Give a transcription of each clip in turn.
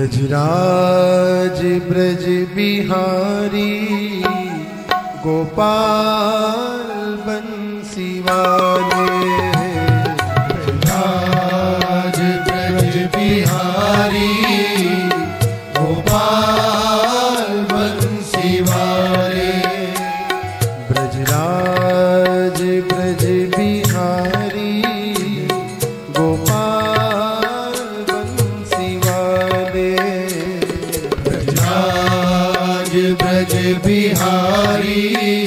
ब्रजराज ब्रज बिहारी गोपाल बंसी वाले। ब्रजराज ब्रज बिहारी गोपाल बंसी वाले। ब्रजराज ब्रज बिहारी गोपाल बंसी वाले। ब्रजराज ब्रज बिहारी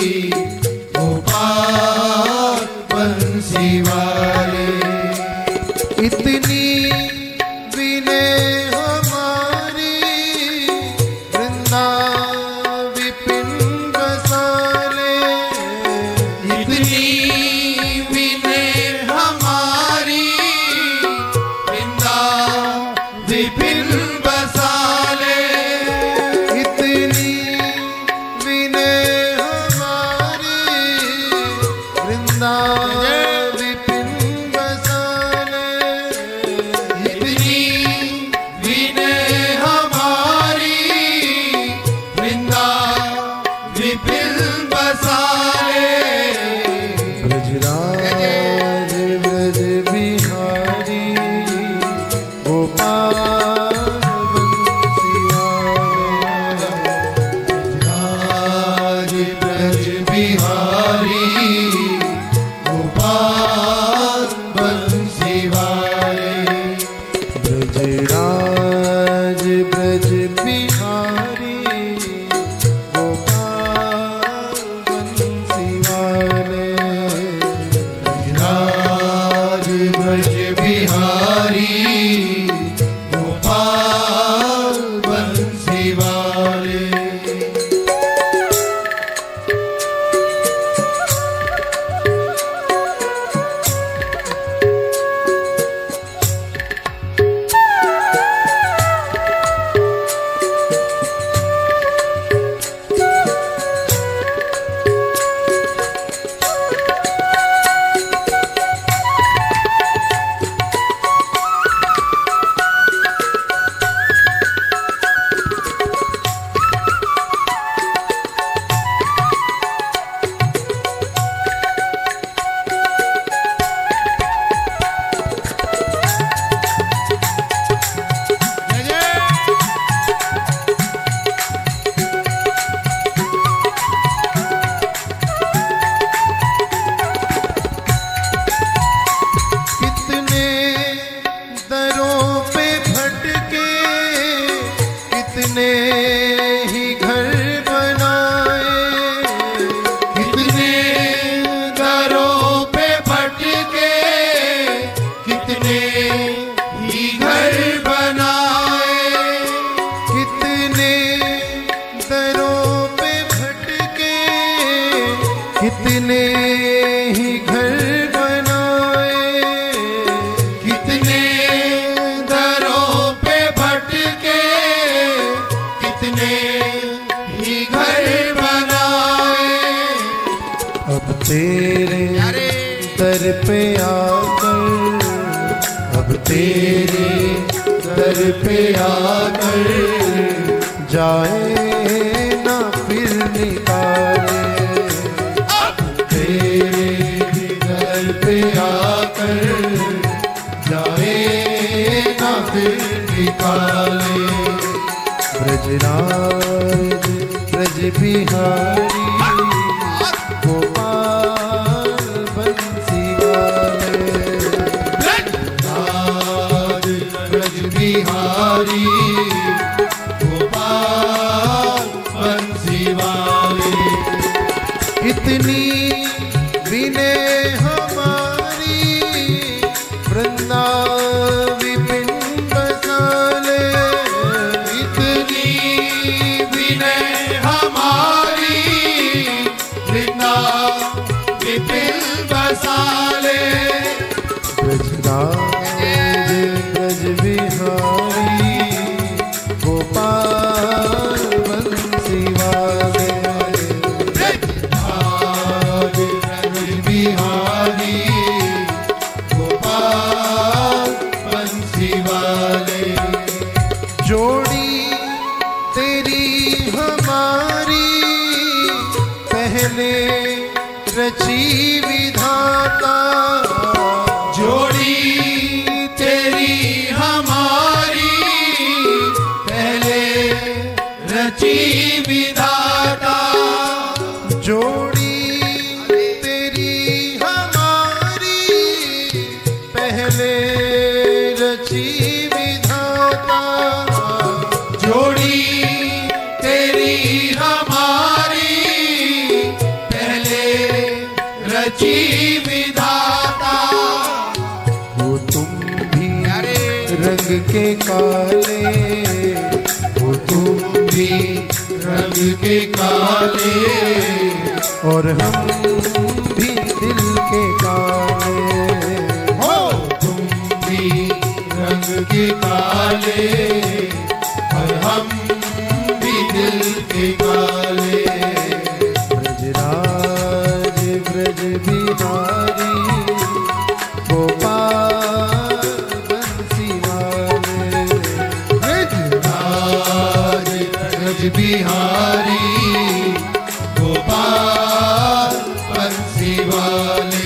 गोपाल बंसी वाले। इतनी विनय हमारी वृंदा विपिन बसाले। इतनी विनय हमारी वृंदा विपिन बसाले। इतनी विनय हमारी वृंदा विपिन बसाले। इतनी विनय हमारी वृंदा विपिन बसाले। ब्रजराज ब्रज बिहारी गोपाल बंसी वाले। ब्रजराज ब्रज बिहारी गोपाल बंसी वाले। ब्रजराज ब्रज बिहारी गोपाल बंसी वाले। ब्रजराज ब्रज बिहारी गोपाल बंसी वाले। कितने दरों पे भटके कितने ही घर बनाए। कितने घरों पे भटके कितने ही घर बनाए। कितने दरों पे भटके कितने ही घर बनाए। कितने दरों पे भटके कितने ही घर बनाए। अब तेरे दर पे आकर अब तेरे दर पे आकर जाए ना फिर निकाले। तेरे दर पे आकर जाए ना फिर निकाले। ब्रजराज ब्रज बिहारी गोपाल बंसी वाले। ब्रजराज ब्रज बिहारी गोपाल बंसी वाले। इतनी विनय हमारी वृंदा विपिन बसाले। इतनी विनय हमारी तेरी हमारी पहले रची विधाता, जोड़ी तेरी हमारी पहले रची विधाता, जोड़ी तेरी हमारी पहले रची विधाता, जोड़ी तेरी हमारी पहले रची विधाता। हो तुम भी रंग के काले, हो तुम भी रंग के काले, और हम भी दिल के काले। हो तुम भी रंग के काले, और हम भी दिल के काले। ब्रजराज ब्रज बिहारी गोपाल बंसी वाले, ब्रजराज ब्रज बिहारी गोपाल बंसी वाले।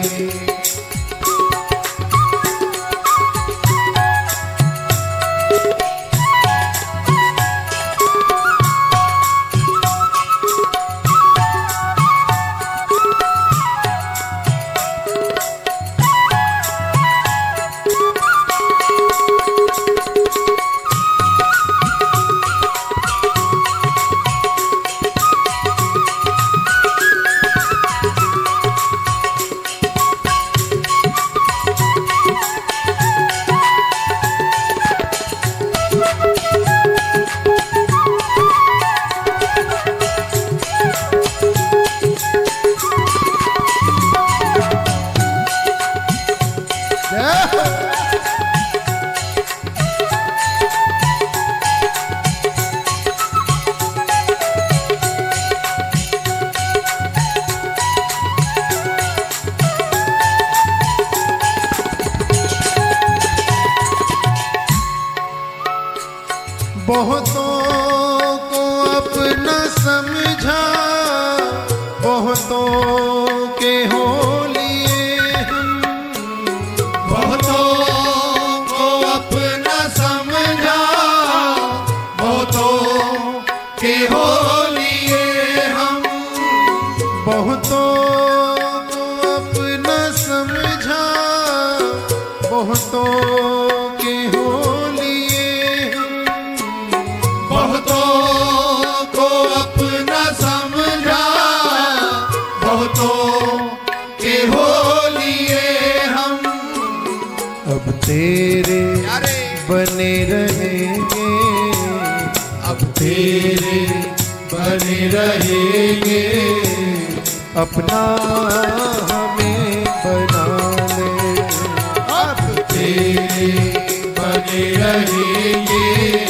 बहुतों को अपना समझा, बहुतों के हो लिए हम, बहुतों को अपना समझा, बहुतों के हो लिए हम, बहुतों को अपना समझा, बहुतों के हो लिए हम, बहुतों को अपना समझा, बहुतों के हो लिए हम। अब तेरे बने रहेंगे, अब तेरे बने रहेंगे, अपना हमें बना ले। अब तेरे बने रहेंगे,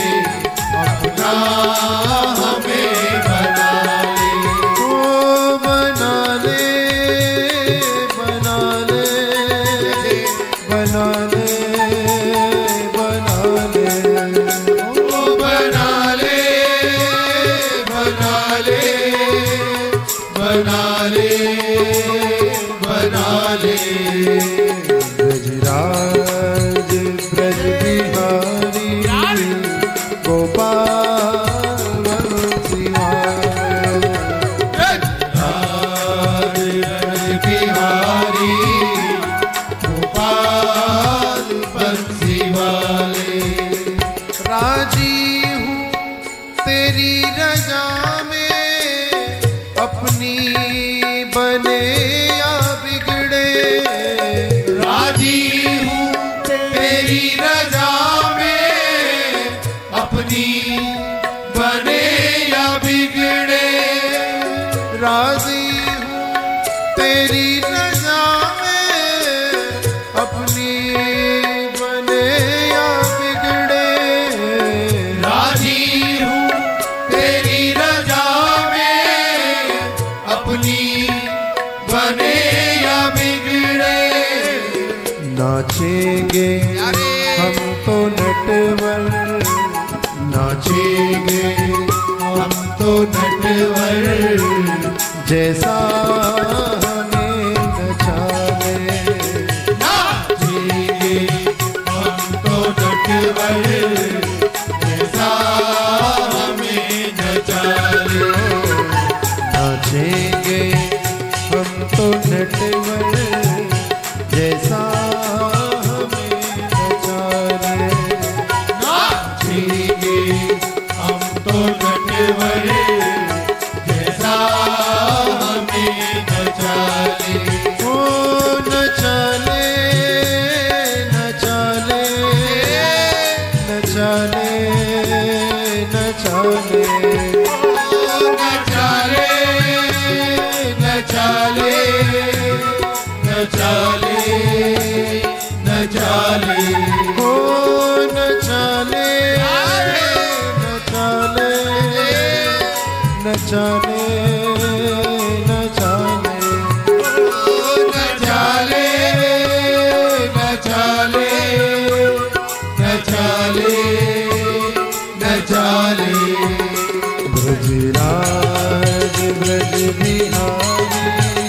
अपना हमें बना ले। ओ बना ले, बना ले, बना ले, बना ले, ओ बना ले, बना ले, बना ले, बना ले। ब्रजराज ब्रज बिहारी गोपाल बंसी वाले, ब्रजराज ब्रज बिहारी गोपाल बंसी वाले। राजी हूँ तेरी रजा में, अपनी बने या बिगड़े। राजी हूँ तेरी रजा में, अपनी बने या बिगड़े। राजी हूँ तेरी रजा में, अपनी बने या बिगड़े। राजी हूँ तेरी रजा में, अपनी बने या बिगड़े। नाचेंगे हम तो नटवर, नाच नाचेंगे हम तो नटवर जैसा हमें नचा ले। नाचेंगे हम तो नटवर जैसा हमें नचा ले। नाचेंगे हम तो नटवर जैसा हमें नचा ले। नाचेंगे हम तो नटवर जैसा हमें नचा ले। ओ नचा ले, नचा ले, नचा ले, नचा ले। नचाले नचाले नचाले ओ नचाले, नचाले, नचाले, नचाले। नचाले नचाले नचाले नचाले ब्रजराज ब्रज बिहारी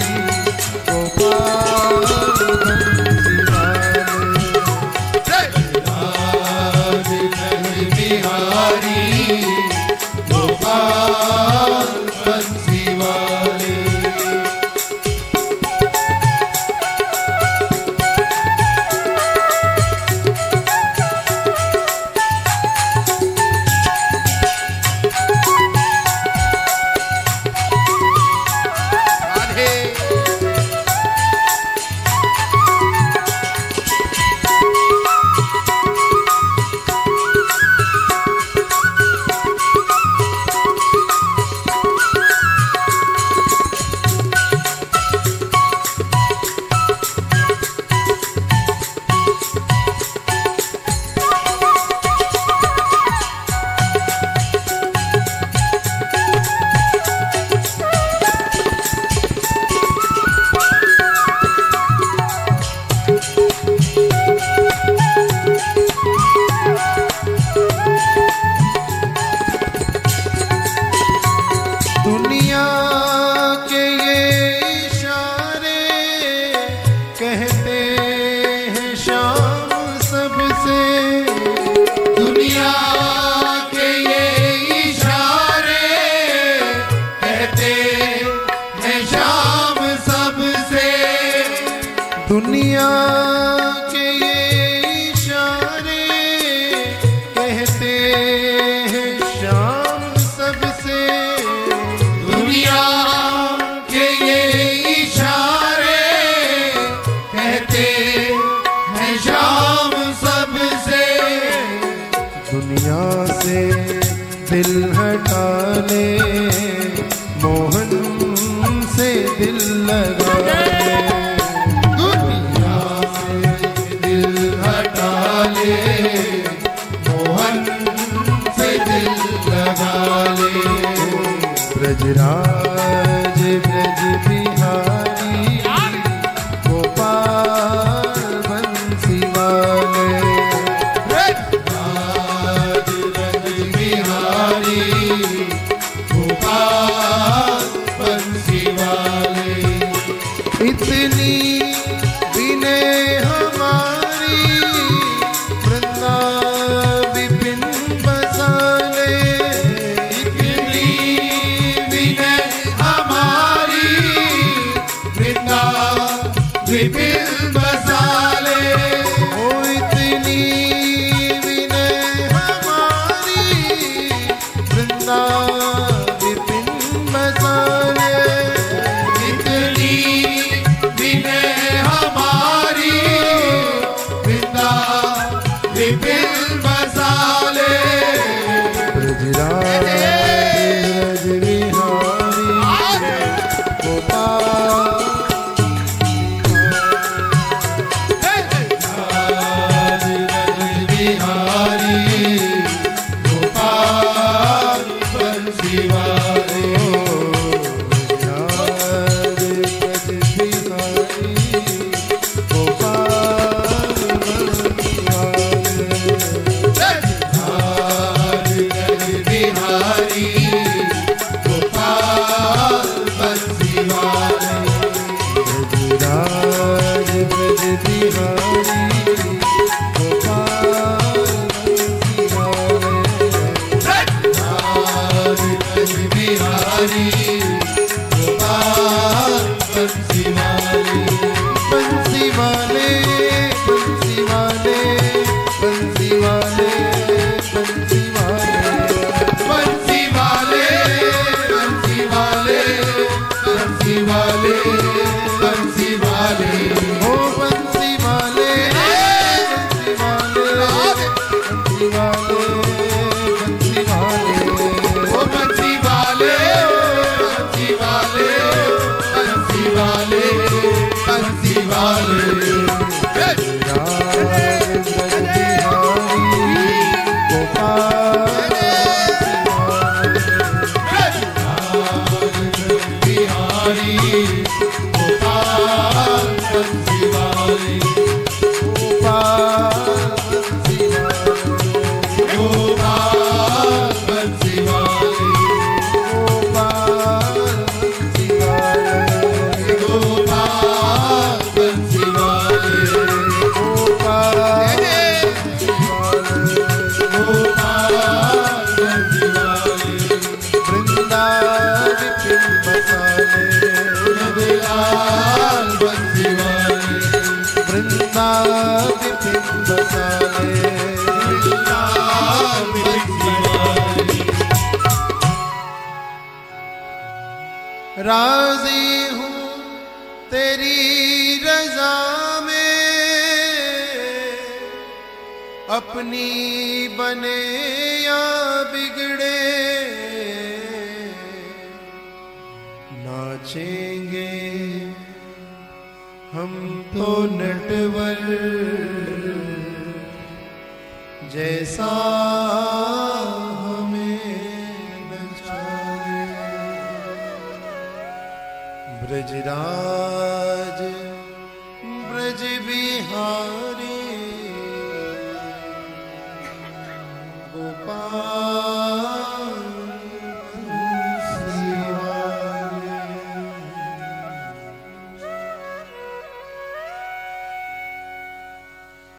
गोपाल राज ब्रज बिहारी गोपाल बंसी वाले। दुनिया के ये इशारे कहते हैं शाम सबसे। दुनिया के ये इशारे कहते हैं शाम सबसे। दुनिया के ये इशारे कहते हैं शाम सबसे। दुनिया के ये इशारे कहते हैं शाम सबसे। दुनिया से दिल हटा ले, मोहन से दिल लगा ले। दुनिया से दिल हटा ले, मोहन से दिल लगा ले। ब्रजराज ब्रज बिहारी गोपाल बंसी वाले। राज रंग बिहारी गोपाल बंसी वाले। इतनी विनय हमारी वृंदा विपिन बसाले। इतनी विनय हमारी वृंदा विपिन बसाले। ओ इतनी विनय हमारी वृंदा विपिन बसाले। इतनी विनय हमारी वृंदा विपिन बसाले। ब्रजराज ब्रज बिहारी गोपाल। राज रंग बिहारी गोपाल बंसी वाले। ब्रजराज ब्रज बिहारी गोपाल बंसी वाले। राज रंग राजी हूँ तेरी रजा में, अपनी बने या बिगड़े नाचेंगे हम तो नटवर जैसा हमें नचाए। ब्रजराज ब्रज बिहारी गोपाल